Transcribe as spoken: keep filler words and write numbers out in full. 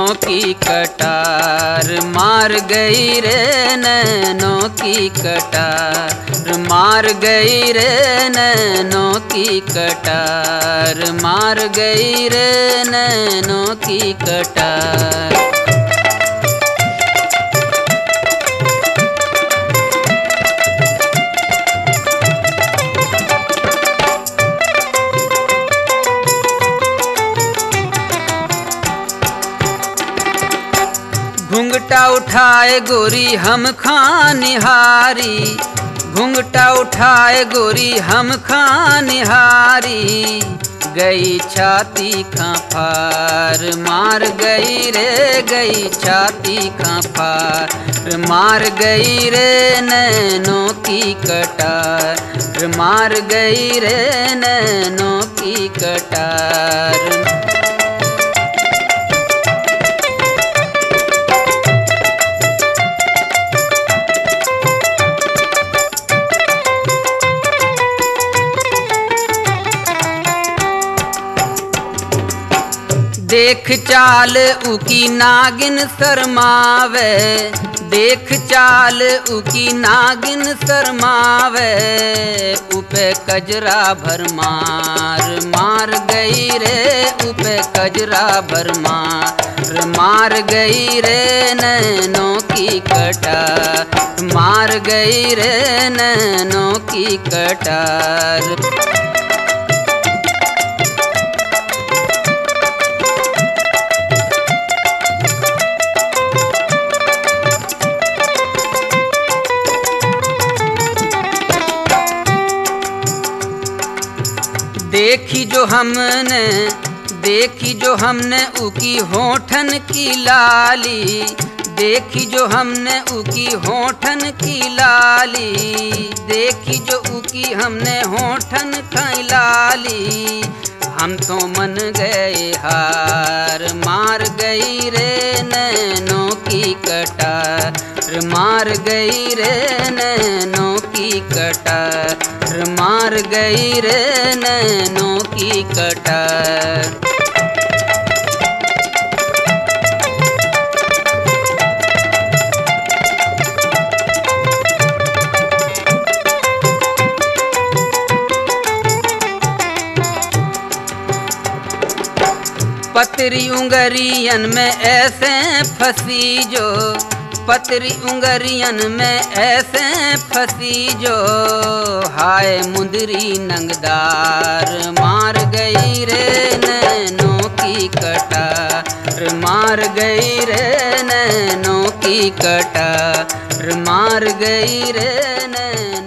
नैनों की कटार मार गई रे नैनों की कटार मार गई रे नैनों की कटार मार गई रे नैनों की कटार। घुंघटा उठाए गोरी हम खानिहारी घुंघटा उठाए गोरी हम खानिहारी गई छाती खाफार मार गई रे गई छाती खाफार मार गई रे नैनों की कटार मार गई रे नैनों की कटार। देख चाल उकी नागिन शर्मावे देख चाल उकी नागिन शर्मावे उपे कजरा भरमार मार गई रे उपे कजरा भरमार मार गई रे नैनों की कटार मार गई रे नैनों की कटार। देखी जो हमने देखी जो हमने उकी होठन की लाली देखी जो हमने उकी होठन की लाली देखी जो उकी हमने होठन की लाली हम तो मन गए हार मार गई रे नैनों की कटार मार गई रे नैनों की कटार मार गई रे नैनों की कटार। पतरी उंगरियन में ऐसे फंसी जो पतरी उंगरियन में ऐसे फंसी जो हाय मुंदरी नंगदार मार गई रे नैनों की कटार मार गई रे नैनों की कटार मार गई रे नैनों